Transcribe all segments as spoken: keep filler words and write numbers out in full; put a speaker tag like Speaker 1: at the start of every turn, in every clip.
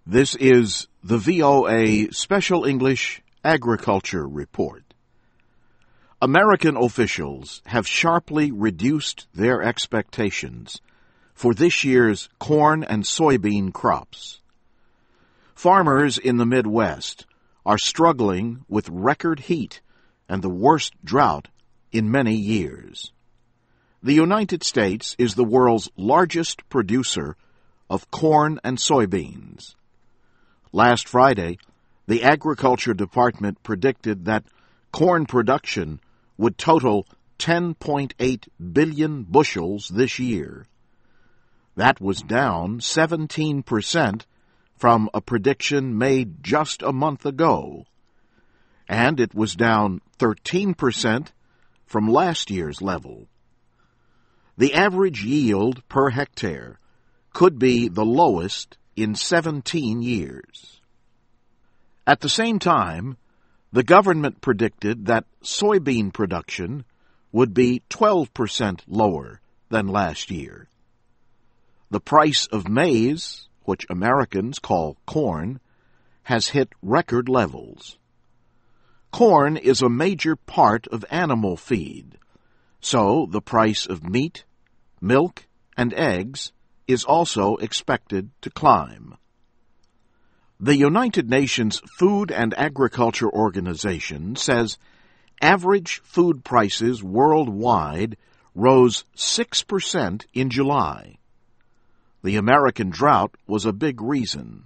Speaker 1: This is the V O A Special English Agriculture Report. American officials have sharply reduced their expectations for this year's corn and soybean crops. Farmers in the Midwest are struggling with record heat and the worst drought in many years. The United States is the world's largest producer of corn and soybeans. Last Friday, the Agriculture Department predicted that corn production would total ten point eight billion bushels this year. That was down seventeen percent from a prediction made just a month ago, and it was down thirteen percent from last year's level. The average yield per hectare could be the lowest in seventeen years. At the same time, the government predicted that soybean production would be twelve percent lower than last year. The price of maize, which Americans call corn, has hit record levels. Corn is a major part of animal feed, so the price of meat, milk, and eggs is also expected to climb. The United Nations Food and Agriculture Organization says average food prices worldwide rose six percent in July. The American drought was a big reason.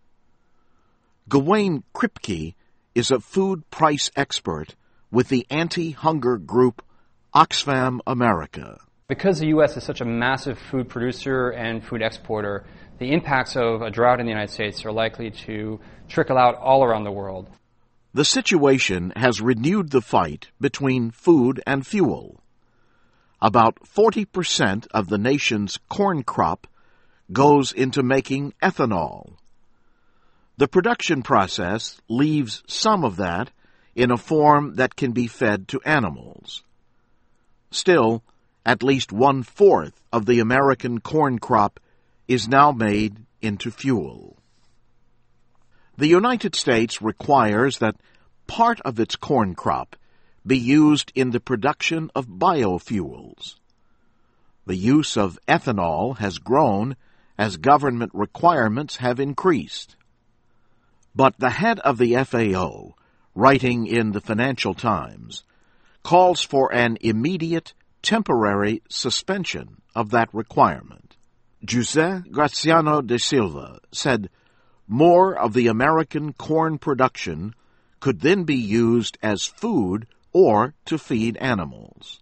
Speaker 1: Gawain Kripke is a food price expert with the anti-hunger group Oxfam America.
Speaker 2: Because the U S is such a massive food producer and food exporter, the impacts of a drought in the United States are likely to trickle out all around the world.
Speaker 1: The situation has renewed the fight between food and fuel. About forty percent of the nation's corn crop goes into making ethanol. The production process leaves some of that in a form that can be fed to animals. Still, at least one-fourth of the American corn crop is now made into fuel. The United States requires that part of its corn crop be used in the production of biofuels. The use of ethanol has grown as government requirements have increased. But the head of the F A O, writing in the Financial Times, calls for an immediate temporary suspension of that requirement. José Graciano de Silva said more of the American corn production could then be used as food or to feed animals.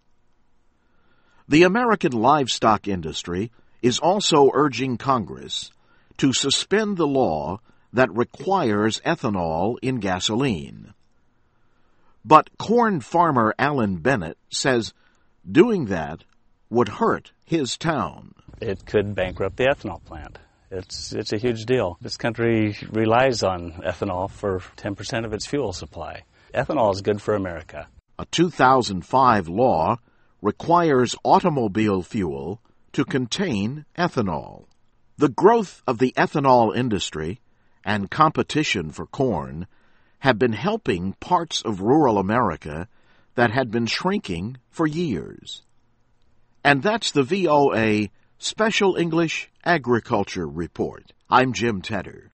Speaker 1: The American livestock industry is also urging Congress to suspend the law that requires ethanol in gasoline. But corn farmer Alan Bennett says doing that would hurt his town.
Speaker 3: It could bankrupt the ethanol plant. It's it's a huge deal. This country relies on ethanol for ten percent of its fuel supply. Ethanol is good for America.
Speaker 1: A two thousand five law requires automobile fuel to contain ethanol. The growth of the ethanol industry and competition for corn have been helping parts of rural America that had been shrinking for years. And that's the V O A Special English Agriculture Report. I'm Jim Tedder.